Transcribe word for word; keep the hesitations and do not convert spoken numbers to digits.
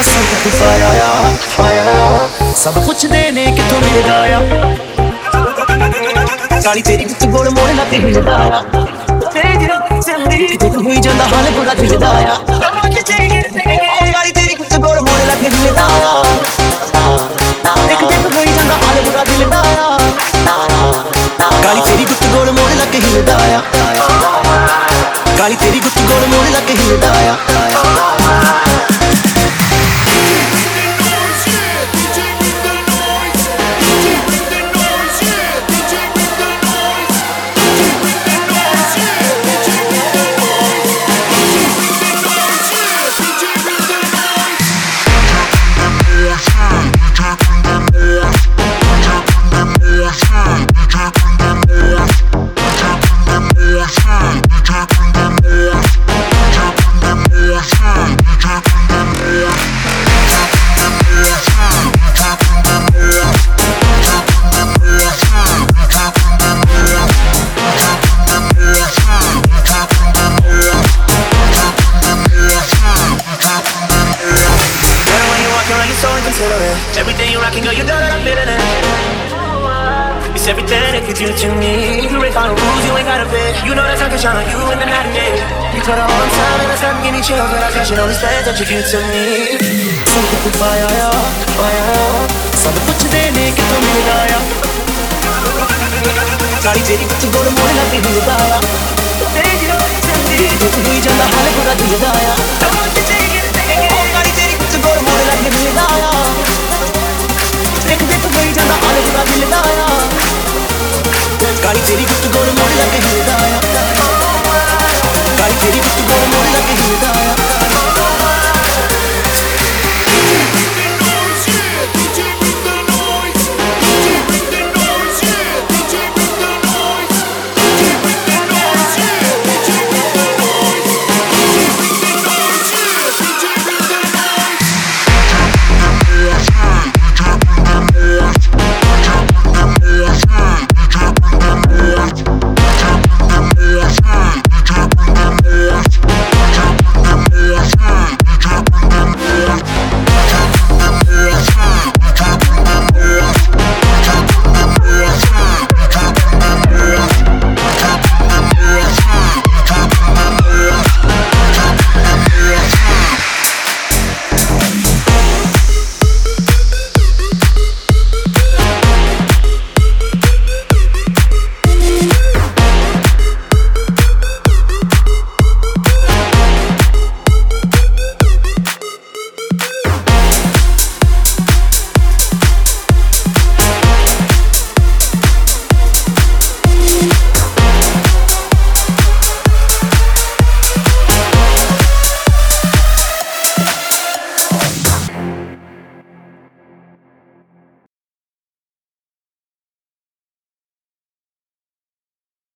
सब कुछ पाया पाया सब कुछ देने कितों मिलदा आ काली तेरी गुत्त गोल मोड़ ना ते हिलदा आ किते हुई जांदा हाल बुरा दिलदा आ काली तेरी गुत्त गोल मोड़ ना ते हिलदा आ एक दिन हुई जांदा हाल बुरा दिलदा आ काली तेरी गुत्त गोल मोड़ ना ते हिलदा आ काली तेरी गुत्त गोल मोड़ ना ते हिलदा आ Everything you rockin', girl, you know that I'm better than. It's everything that you do to me. You break all the rules, you ain't gotta pay. You know that's not gonna shine on you in the night and day. You put a whole time and it's not giving me chills, but I can't understand that you do to me. सब कुछ पाया पाया सब कुछ देने के तो मिलदा आ काली तेरी गुत्त गोल मोड़ ना ते हिलदा आ किते हुई जांदा हाल बुरा दिलदा आ काली तेरी गुत्त गोल मोड़ ना ते हिलदा आ एक दिन हुई जांदा हाल बुरा दिलदा आ काली तेरी गुत्त गोल मोड़ ना ते हिलदा आ काली तेरी गुत्त गोल मोड़ ना ते हिलदा आ